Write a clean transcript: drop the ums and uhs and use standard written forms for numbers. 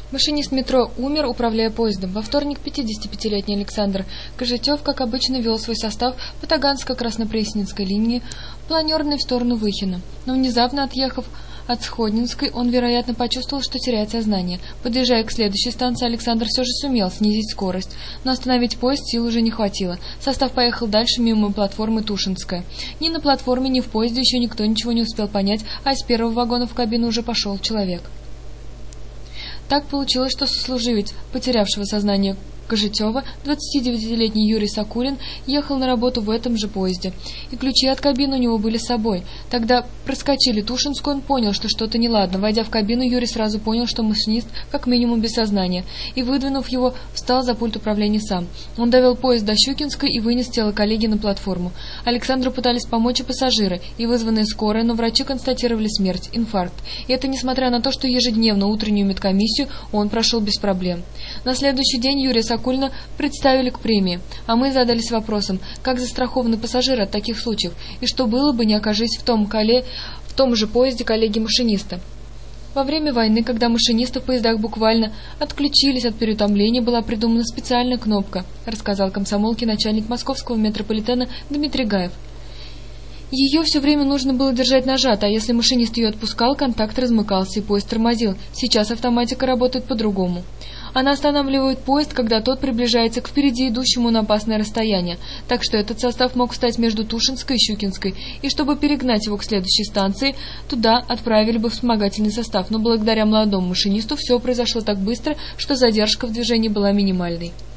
Машинист метро умер, управляя поездом. Во вторник 55-летний Александр Кожетев, как обычно, вел свой состав по Таганско-Краснопресненской линии, планерной в сторону Выхина. Но внезапно, отъехав от Сходнинской, он, вероятно, почувствовал, что теряет сознание. Подъезжая к следующей станции, Александр все же сумел снизить скорость, но остановить поезд сил уже не хватило. Состав поехал дальше мимо платформы Тушинская. Ни на платформе, ни в поезде еще никто ничего не успел понять, а из первого вагона в кабину уже пошел человек. Так получилось, что сослуживец потерявшего сознание Кожетева, 29-летний Юрий Сокулин, ехал на работу в этом же поезде, и ключи от кабины у него были с собой. Тогда проскочили Тушинскую, он понял, что что-то неладно. Войдя в кабину, Юрий сразу понял, что машинист как минимум без сознания, и, выдвинув его, встал за пульт управления сам. Он довел поезд до Щукинской и вынес тело коллеги на платформу. Александру пытались помочь и пассажиры, и вызванные скорой, но врачи констатировали смерть, инфаркт. И это несмотря на то, что ежедневно утреннюю медкомиссию он прошел без проблем. На следующий день Юрия Сокулина представили к премии, а мы задались вопросом, как застрахованы пассажиры от таких случаев, и что было бы, не окажись в том же поезде коллеги-машиниста. Во время войны, когда машинисты в поездах буквально отключились от переутомления, была придумана специальная кнопка, рассказал комсомолке начальник московского метрополитена Дмитрий Гаев. Ее все время нужно было держать нажато, а если машинист ее отпускал, контакт размыкался и поезд тормозил. Сейчас автоматика работает по-другому. Она останавливает поезд, когда тот приближается к впереди идущему на опасное расстояние, так что этот состав мог встать между Тушинской и Щукинской, и чтобы перегнать его к следующей станции, туда отправили бы вспомогательный состав, но благодаря молодому машинисту все произошло так быстро, что задержка в движении была минимальной.